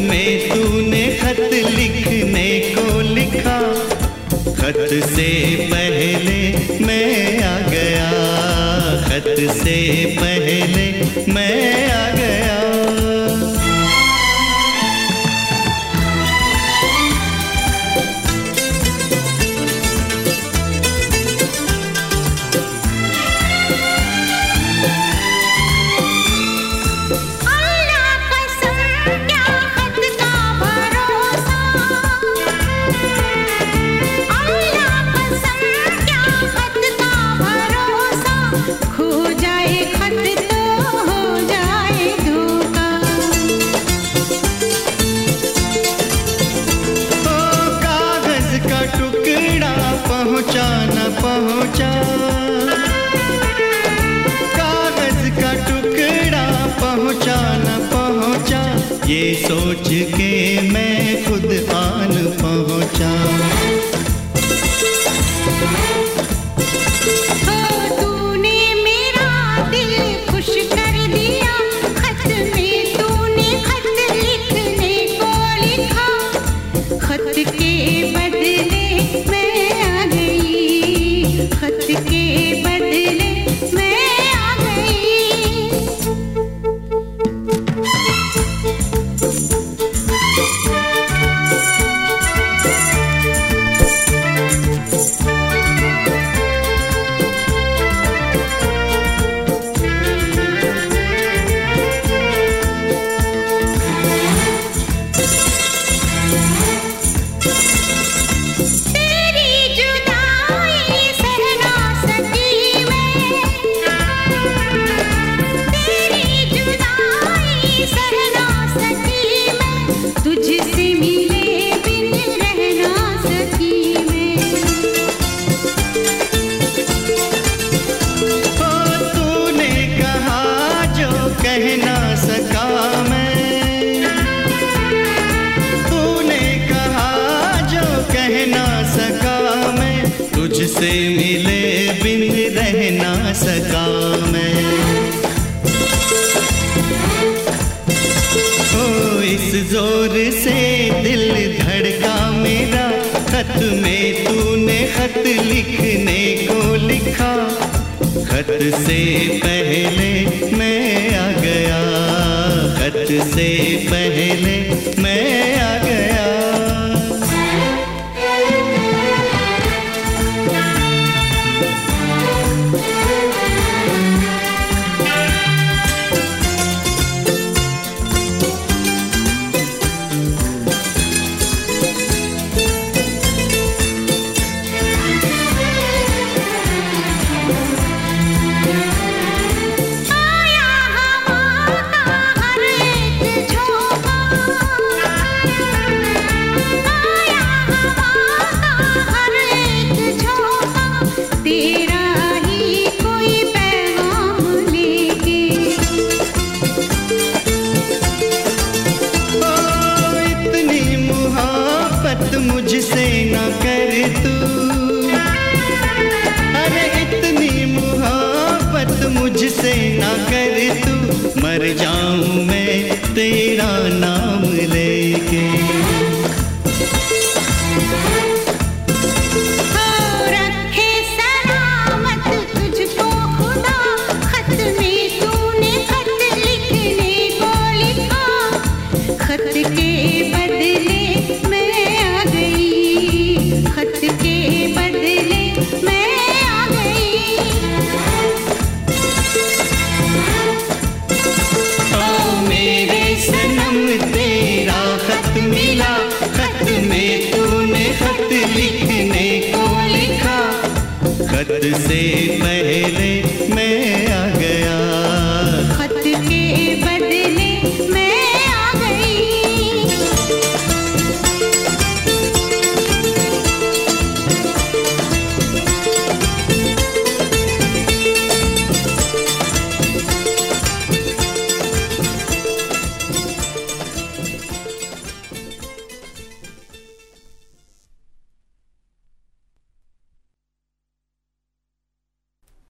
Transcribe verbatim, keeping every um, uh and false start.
में तूने खत लिखने को लिखा, खत से पहले मैं आ गया, खत से पहले मैं आ गया। पहुँचा न पहुँचा, कागज का टुकड़ा पहुँचा न पहुँचा, ये सोच के मैं खुद आन पहुँचा। तूने मेरा दिल खुश कर दिया, खत में तूने खत लिखने को लिखा, खत के बदले खत के बदले मैं आ गई। कह ना सका मैं, तूने कहा जो कह ना सका मैं, तुझसे मिले बिन रह ना सका मैं। ओ इस जोर से दिल धड़का मेरा, खत में तूने खत लिखने को लिखा, खत से पहले मैं आ गया, खत से पहले मैं आ गया। मुझसे न कर तू, अरे इतनी मुहब्बत मुझसे न कर तू, मर जाऊं मैं तेरा नाम लेके। रखे सलामत तुझको खुदा, खत में तूने खत लिखने को लिखा, खत के बदले खत के बदले मैं आ गई। ओ मेरे सनम तेरा खत मिला, खत में तूने खत लिखने को लिखा, खत से पहले